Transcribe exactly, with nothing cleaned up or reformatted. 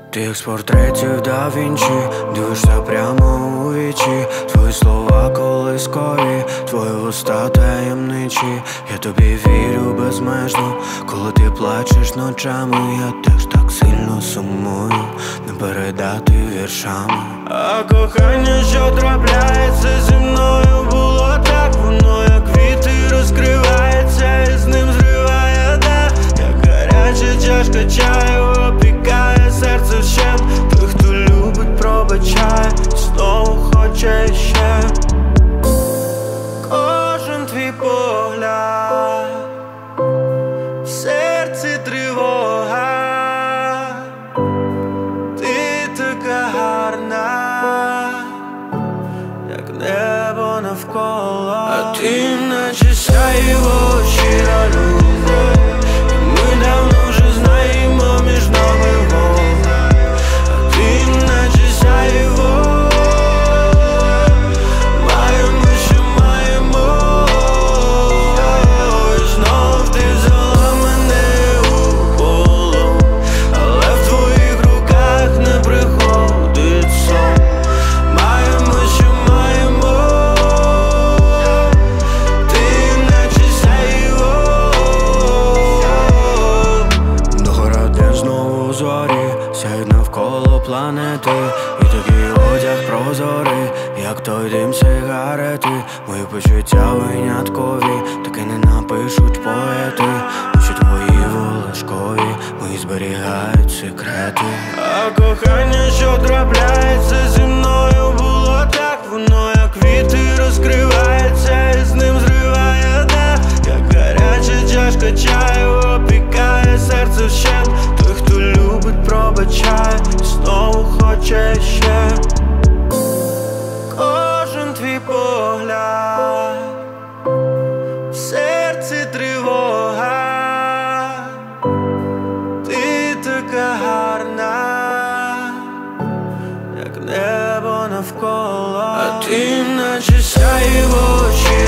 Ти як з портретів да Вінчі, дивишся прямо у вічі. Твої слова колискові, твої вуста таємничі. Я тобі вірю безмежно, коли ти плачеш ночами. Я теж так сильно сумую, не передати віршами. А кохання, що трапляється зі мною, було так, воно як вітер розкривається і з ним зриває дах. Як гаряча чашка чаю опікає серце вщент. Той, хто любить, пробачає і знову хоче ще. Кожен твій погляд, в серці тривога. Ти така гарна, як небо навколо. А ти наче сяйво, щира любов. І ми давно вже знаємо між нами мов. А ти наче сяйво, маємо, що маємо. І знов ти взяла мене у полон, але в твоїх руках не приходить сон. Маємо, що маємо. Ти наче сяйво. Догора, де знову зорі сяють навколо планети. І такий одяг прозорий, як той дим сигарети. Мої почуття виняткові, таки не напишуть поети. Очі твої волошкові, мої зберігають секрети. А кохання, що трапляється зі мною, було так, воно як вітер розкривається і з ним зриває дах. Як гаряча чашка чаю опікає серце вщент. Той, хто любить, пробачає і знову хоче ще. Кожен твій погляд, в серці тривога. Ти така гарна, як небо навколо. А ти наче сяйво.